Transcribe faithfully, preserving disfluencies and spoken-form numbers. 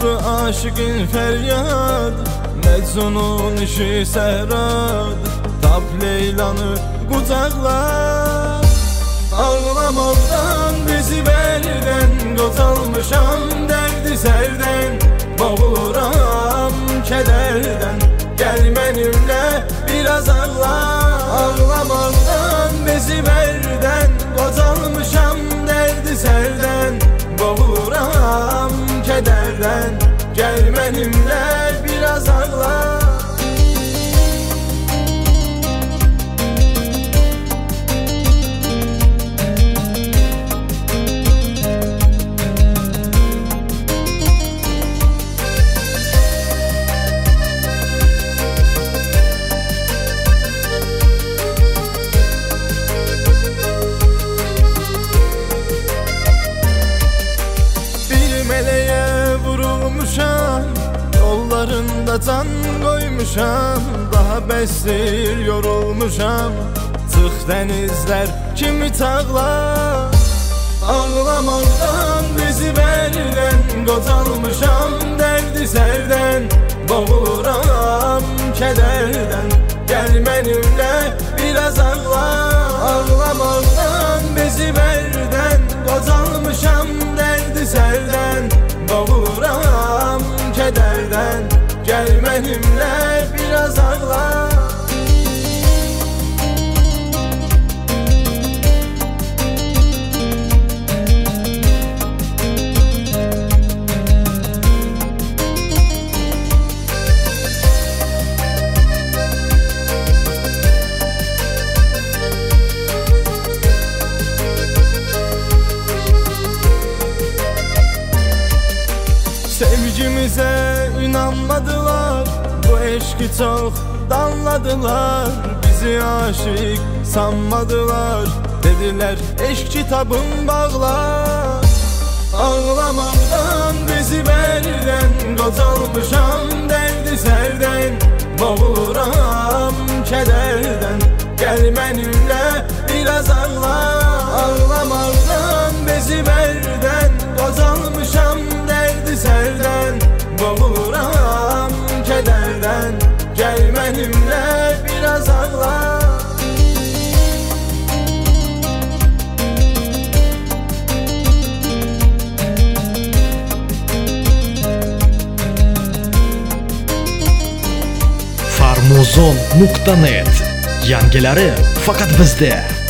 Qopdu aşıqın feryad, Mecnunun işi sərad. Tap Leylanı qucaqla, ağlamaqdan bizi bəldən. Qocalmışam dərdi sərdən, boğuluram kədərdən. Gəl mənimlə biraz ağla, ağlamaqdan bizi bəldən. Qocalmışam dərdi sərdən, boğuluram kədərdən. Gəl mənimlə biraz ağla. Yollarında can koymuşam, daha bəsdir yorulmuşam. Çıx dənizlər kimi çağlar, ağlamaqdan bizi bəldən. Qocalmışam dərdi sərdən, boğuluram kədərdən. Gəl mənimlə biraz ağla, ağlamaqdan bizi bəldən. Qocalmışam dərdi sərdən, boğuluram kədərdən. Gəl mənimlə biraz ağla. Sevgimize inanmadılar, bu eşki çok danladılar. Bizi aşık sanmadılar, dediler eşk kitabın bağlar. Ağlamaqdan bizi bəldən, qocalmışam dərdi sərdən. Boğuluram kədərdən, gəl mənimlə biraz ağla. Ağlamaqdan bizi bəldən, qocalmışam dərdi sərdən. Boğuluram kədərdən, gəl mənimlə biraz ağla. farmuzon nokta net yangileri fakat bizde.